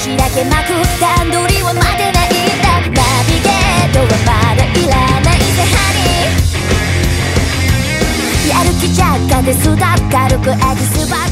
開けまく段取りは待てないんだ。ナビゲートはまだいらないぜハニー。やる気じゃがですだ軽くエキスバッ